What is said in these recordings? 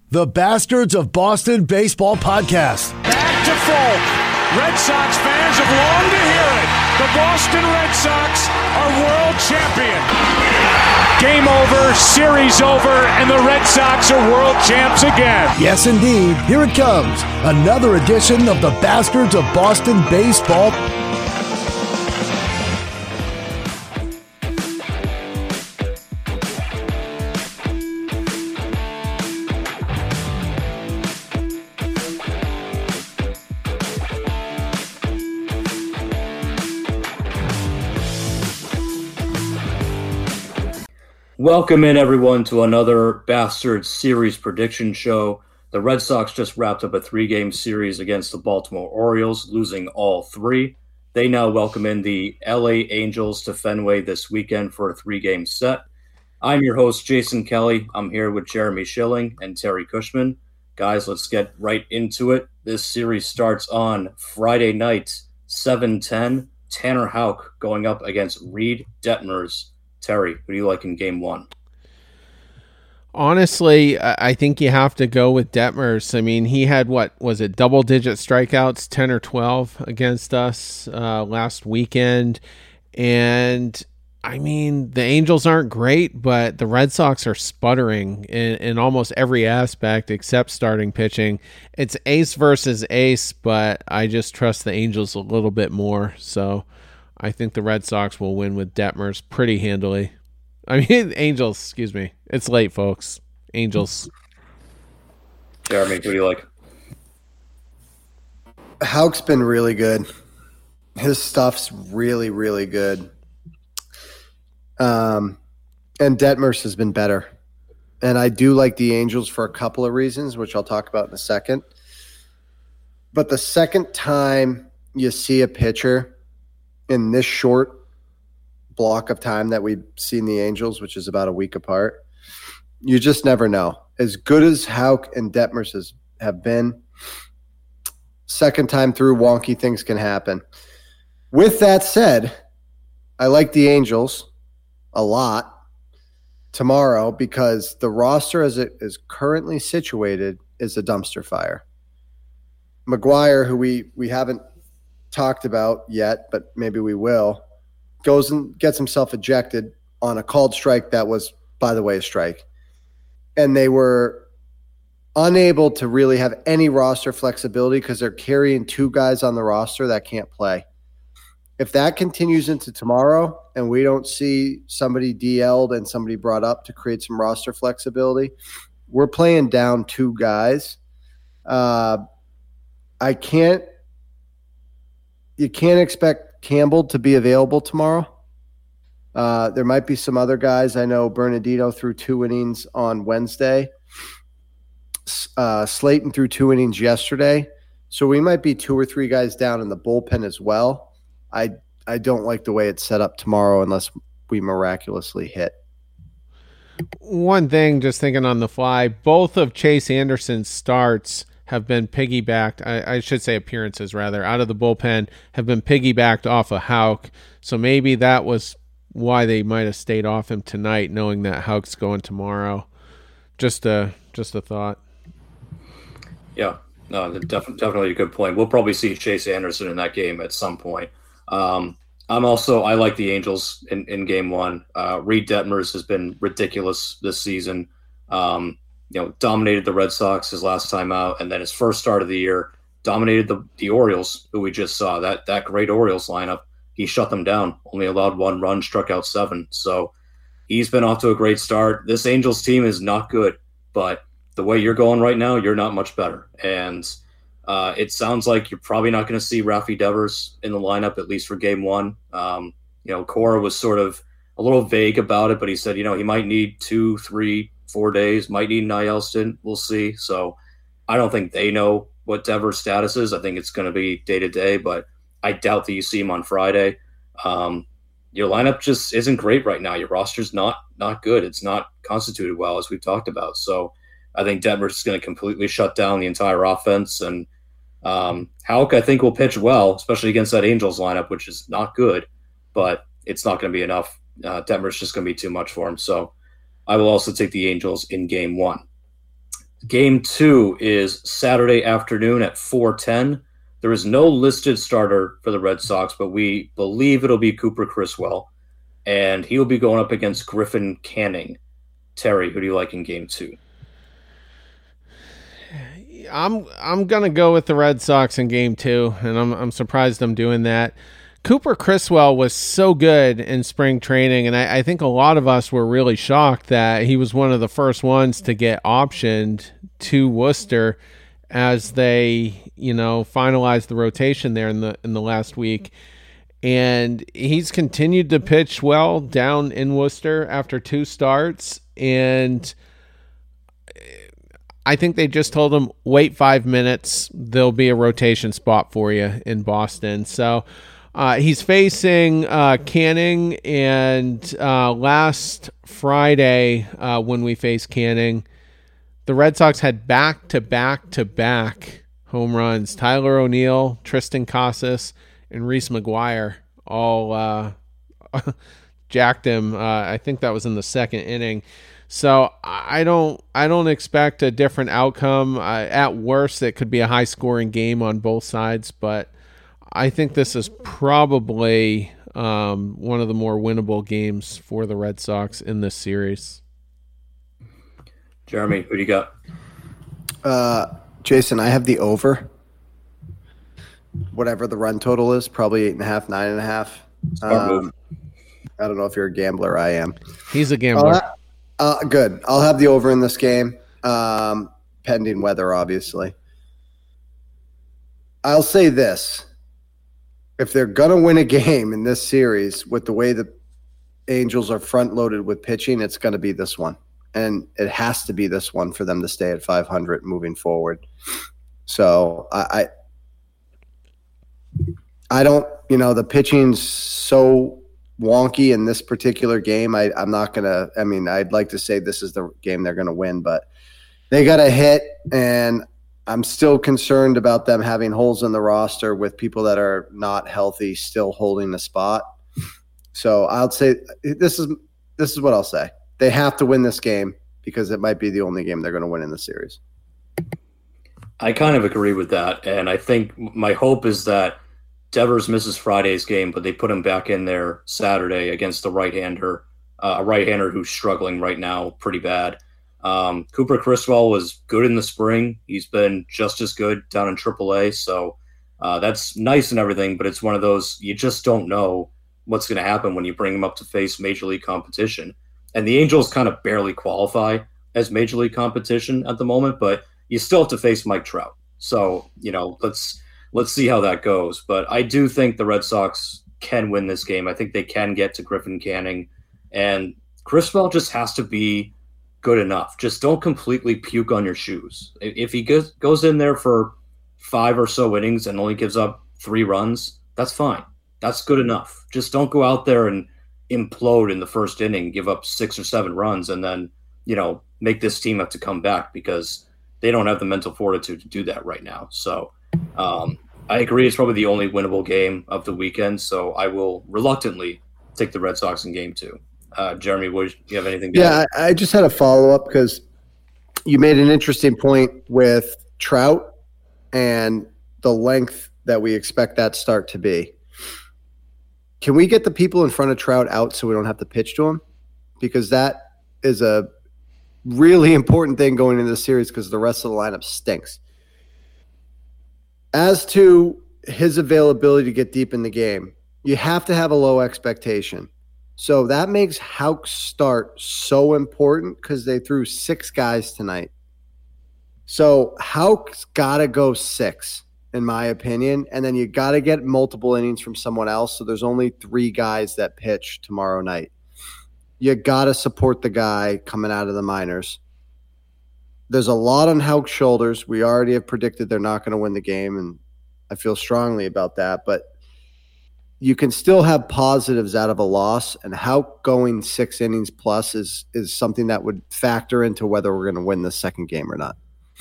the Bastards of Boston Baseball podcast. Back to Folk. Red Sox fans have longed to hear it. The Boston Red Sox are world champion. Game over, series over, and the Red Sox are world champs again. Yes, indeed. Here it comes. Another edition of the Bastards of Boston Baseball. Welcome in, everyone, to another Bastards series prediction show. The Red Sox just wrapped up a 3-game series against the Baltimore Orioles, losing all 3. They now welcome in the LA Angels to Fenway this weekend for a 3-game set. I'm your host, Jason Kelly. I'm here with Jeremy Schilling and Terry Cushman. Guys, let's get right into it. This series starts on Friday night, 7:10. Tanner Houck going up against Reed Detmers. Terry, who do you like in game 1? Honestly, I think you have to go with Detmers. I mean, he had, double-digit strikeouts, 10 or 12 against us last weekend. And, I mean, the Angels aren't great, but the Red Sox are sputtering in almost every aspect except starting pitching. It's ace versus ace, but I just trust the Angels a little bit more, so I think the Red Sox will win with Detmers pretty handily. I mean, Angels, excuse me. It's late, folks. Angels. Jeremy, who do you like? Houck's been really good. His stuff's really, really good. And Detmers has been better. And I do like the Angels for a couple of reasons, which I'll talk about in a second. But the second time you see a pitcher in this short block of time that we've seen the Angels, which is about a week apart, you just never know. As good as Houck and Detmers have been, second time through, wonky things can happen. With that said, I like the Angels a lot tomorrow because the roster as it is currently situated is a dumpster fire. McGuire, who we haven't talked about yet, but maybe we will, goes and gets himself ejected on a called strike that was, by the way, a strike. And they were unable to really have any roster flexibility because they're carrying 2 guys on the roster that can't play. If that continues into tomorrow and we don't see somebody DL'd and somebody brought up to create some roster flexibility, we're playing down 2 guys. You can't expect Campbell to be available tomorrow. There might be some other guys. I know Bernardino threw 2 innings on Wednesday. Slayton threw 2 innings yesterday. So we might be 2 or 3 guys down in the bullpen as well. I don't like the way it's set up tomorrow unless we miraculously hit. One thing, just thinking on the fly, both of Chase Anderson's starts have been piggybacked, I should say appearances rather, out of the bullpen have been piggybacked off of Houck. So maybe that was why they might have stayed off him tonight, knowing that Houck's going tomorrow. Just a thought. Yeah, no, definitely a good point. We'll probably see Chase Anderson in that game at some point. I like the Angels in game 1. Reed Detmers has been ridiculous this season. Dominated the Red Sox his last time out, and then his first start of the year dominated the Orioles, who we just saw. That great Orioles lineup, he shut them down. Only allowed 1 run, struck out 7. So he's been off to a great start. This Angels team is not good, but the way you're going right now, you're not much better. And it sounds like you're probably not going to see Rafi Devers in the lineup, at least for game 1. Cora was sort of a little vague about it, but he said, he might need 2, 3, 4 days, might need an IL stint. We'll see. So I don't think they know what Devers' status is. I think it's going to be day to day, but I doubt that you see him on Friday. Your lineup just isn't great right now. Your roster's not good. It's not constituted well, as we've talked about. So I think Detmers is going to completely shut down the entire offense. And Houck, I think, will pitch well, especially against that Angels lineup, which is not good, but it's not going to be enough. Detmers just going to be too much for him. So I will also take the Angels in game 1. Game 2 is Saturday afternoon at 4:10. There is no listed starter for the Red Sox, but we believe it'll be Cooper Criswell, and he'll be going up against Griffin Canning. Terry, who do you like in Game 2? I'm gonna go with the Red Sox in Game 2, and I'm surprised I'm doing that. Cooper Criswell was so good in spring training, and I think a lot of us were really shocked that he was one of the first ones to get optioned to Worcester as they, finalized the rotation there in the last week. And he's continued to pitch well down in Worcester after 2 starts, and I think they just told him, wait 5 minutes, there'll be a rotation spot for you in Boston. So he's facing Canning, and last Friday when we faced Canning, the Red Sox had back-to-back-to-back home runs. Tyler O'Neill, Tristan Casas, and Reese McGuire all jacked him. I think that was in the second inning. So I don't expect a different outcome. At worst, it could be a high-scoring game on both sides, but I think this is probably one of the more winnable games for the Red Sox in this series. Jeremy, who do you got? Jason, I have the over. Whatever the run total is, probably 8.5, 9.5. Smart move. I don't know if you're a gambler. I am. He's a gambler. Good. I'll have the over in this game, pending weather, obviously. I'll say this. If they're going to win a game in this series with the way the Angels are front-loaded with pitching, it's going to be this one. And it has to be this one for them to stay at 500 moving forward. So I don't, the pitching's so wonky in this particular game. I'm not going to, I'd like to say this is the game they're going to win, but they got a hit, and I'm still concerned about them having holes in the roster with people that are not healthy still holding the spot. So I'll say this is what I'll say. They have to win this game because it might be the only game they're going to win in the series. I kind of agree with that, and I think my hope is that Devers misses Friday's game, but they put him back in there Saturday against the right-hander, a right-hander who's struggling right now pretty bad. Cooper Criswell was good in the spring. He's been just as good down in AAA, so that's nice and everything, but it's one of those you just don't know what's going to happen when you bring him up to face Major League competition. And the Angels kind of barely qualify as Major League competition at the moment, but you still have to face Mike Trout. So, let's see how that goes. But I do think the Red Sox can win this game. I think they can get to Griffin Canning. And Criswell just has to be good enough. Just don't completely puke on your shoes. If he goes in there for 5 or so innings and only gives up 3 runs, that's fine. That's good enough. Just don't go out there and implode in the first inning, give up 6 or 7 runs, and then, make this team have to come back because they don't have the mental fortitude to do that right now. So I agree it's probably the only winnable game of the weekend, so I will reluctantly take the Red Sox in Game 2. Jeremy, do you have anything to add? I just had a follow-up because you made an interesting point with Trout and the length that we expect that start to be. Can we get the people in front of Trout out so we don't have to pitch to him? Because that is a really important thing going into the series because the rest of the lineup stinks. As to his availability to get deep in the game, you have to have a low expectation. So that makes Houck's start so important because they threw 6 guys tonight. So Houck's got to go 6, in my opinion, and then you got to get multiple innings from someone else. So there's only 3 guys that pitch tomorrow night. You got to support the guy coming out of the minors. There's a lot on Houck's shoulders. We already have predicted they're not going to win the game, and I feel strongly about that. But you can still have positives out of a loss, and Houck going 6 innings plus is something that would factor into whether we're going to win the second game or not.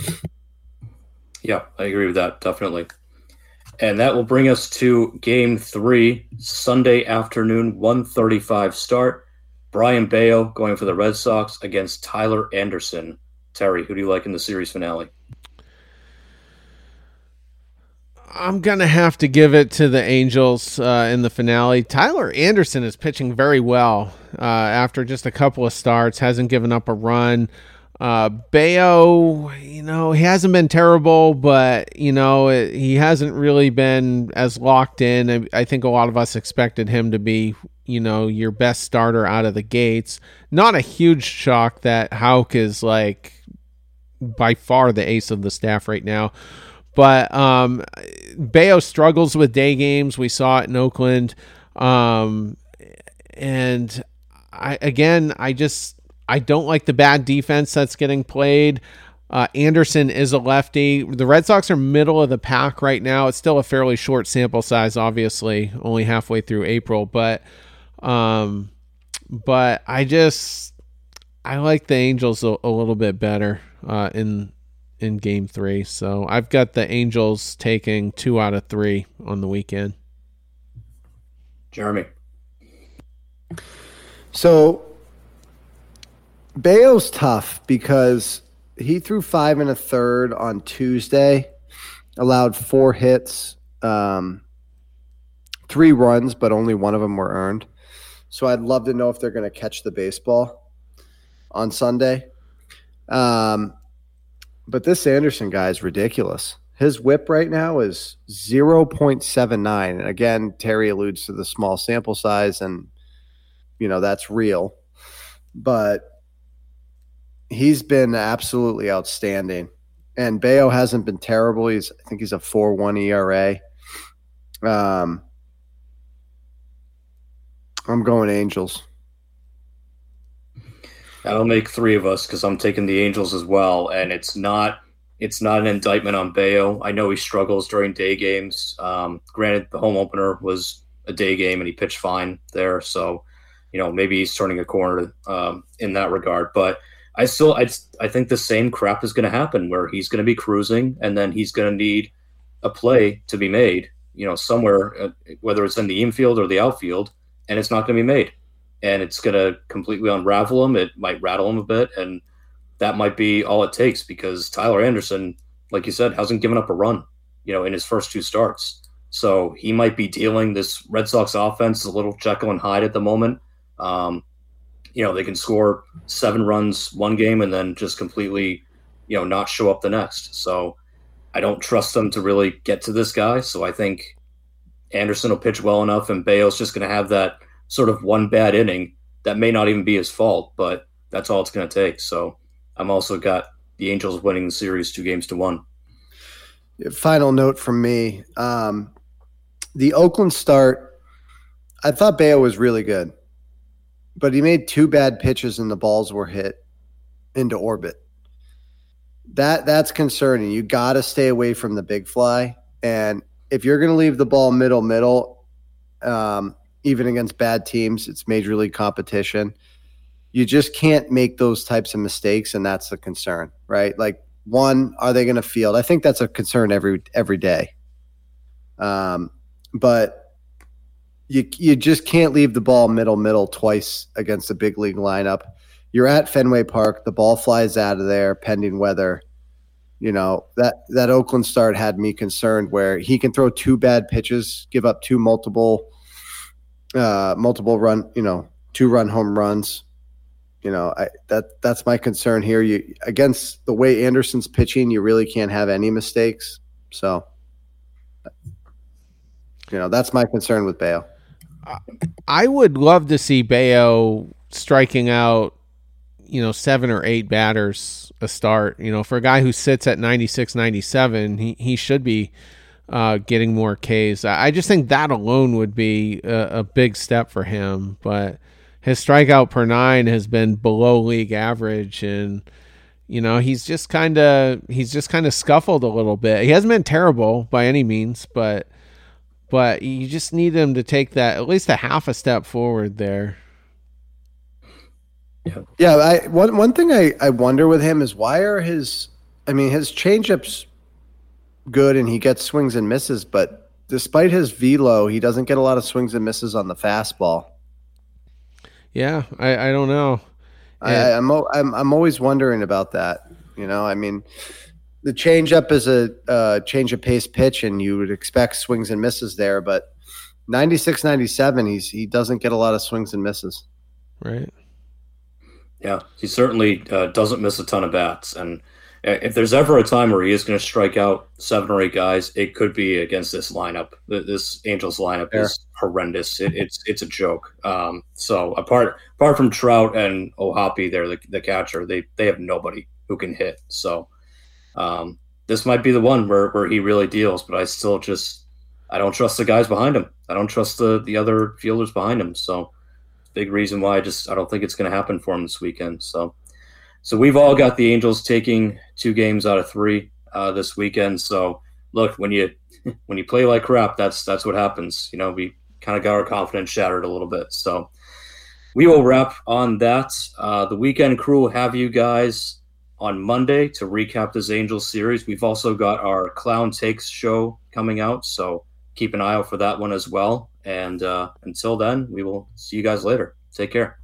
Yeah, I agree with that, definitely. And that will bring us to Game 3, Sunday afternoon, 1:35 start. Brian Bayo going for the Red Sox against Tyler Anderson. Terry, who do you like in the series finale? I'm going to have to give it to the Angels in the finale. Tyler Anderson is pitching very well after just a couple of starts, hasn't given up a run. Bayo, he hasn't been terrible, but, he hasn't really been as locked in. I think a lot of us expected him to be, your best starter out of the gates. Not a huge shock that Houck is by far the ace of the staff right now. But Bayo struggles with day games. We saw it in Oakland. And I don't like the bad defense that's getting played. Anderson is a lefty. The Red Sox are middle of the pack right now. It's still a fairly short sample size, obviously, only halfway through April. But I like the Angels a little bit better in Game 3. So I've got the Angels taking 2 out of 3 on the weekend. Jeremy. So Bayo's tough because he threw 5 1/3 on Tuesday, allowed 4 hits, 3 runs, but only one of them were earned. So I'd love to know if they're going to catch the baseball on Sunday. But this Anderson guy is ridiculous. His whip right now is 0.79. And again, Terry alludes to the small sample size, and, that's real. But he's been absolutely outstanding. And Bayo hasn't been terrible. I think he's a 4.1 ERA. I'm going Angels. That'll make 3 of us because I'm taking the Angels as well, and it's not an indictment on Bayo. I know he struggles during day games. Granted, the home opener was a day game and he pitched fine there, so maybe he's turning a corner in that regard. But I think the same crap is going to happen where he's going to be cruising and then he's going to need a play to be made, somewhere, whether it's in the infield or the outfield, and it's not going to be made. And it's going to completely unravel him. It might rattle him a bit, and that might be all it takes because Tyler Anderson, like you said, hasn't given up a run, in his first 2 starts. So he might be dealing this Red Sox offense a little Jekyll and Hyde at the moment. They can score 7 runs one game and then just completely, not show up the next. So I don't trust them to really get to this guy. So I think Anderson will pitch well enough, and Bayo's just going to have that sort of one bad inning that may not even be his fault, but that's all it's going to take. So I'm also got the Angels winning the series 2-1. Final note from me. The Oakland start, I thought Bayo was really good, but he made 2 bad pitches and the balls were hit into orbit. That's concerning. You got to stay away from the big fly. And if you're going to leave the ball middle, even against bad teams, it's major league competition. You just can't make those types of mistakes, and that's the concern, right? One, are they going to field? I think that's a concern every day. But you just can't leave the ball middle twice against a big league lineup. You're at Fenway Park. The ball flies out of there pending weather. That Oakland start had me concerned where he can throw 2 bad pitches, give up 2 multiple run, 2-run home runs. That's my concern here. Against the way Anderson's pitching, you really can't have any mistakes. So, that's my concern with Bayo. I would love to see Bayo striking out, 7 or 8 batters a start. For a guy who sits at 96, 97, he should be getting more Ks. I just think that alone would be a big step for him. But his strikeout per 9 has been below league average, and he's just kind of scuffled a little bit. He hasn't been terrible by any means, but you just need him to take that at least a half a step forward there. Yeah. One thing I wonder with him is why are his changeups good and he gets swings and misses, but despite his velo, he doesn't get a lot of swings and misses on the fastball. Yeah, I don't know. I'm always wondering about that. You know, I mean, the changeup is a change of pace pitch, and you would expect swings and misses there. But 96, 97, he doesn't get a lot of swings and misses. Right. Yeah, he certainly doesn't miss a ton of bats. And if there's ever a time where he is going to strike out 7 or 8 guys, it could be against this lineup. This Angels lineup is horrendous. It's a joke. So apart from Trout and O'Hoppe, they're the catcher. They have nobody who can hit. So this might be the one where he really deals. But I don't trust the guys behind him. I don't trust the other fielders behind him. So big reason why I don't think it's going to happen for him this weekend. So we've all got the Angels taking 2 games out of 3 this weekend. So look, when you play like crap, that's what happens. You know, we kind of got our confidence shattered a little bit. So we will wrap on that. The weekend crew will have you guys on Monday to recap this Angels series. We've also got our Clown Takes show coming out, so keep an eye out for that one as well. And until then, we will see you guys later. Take care.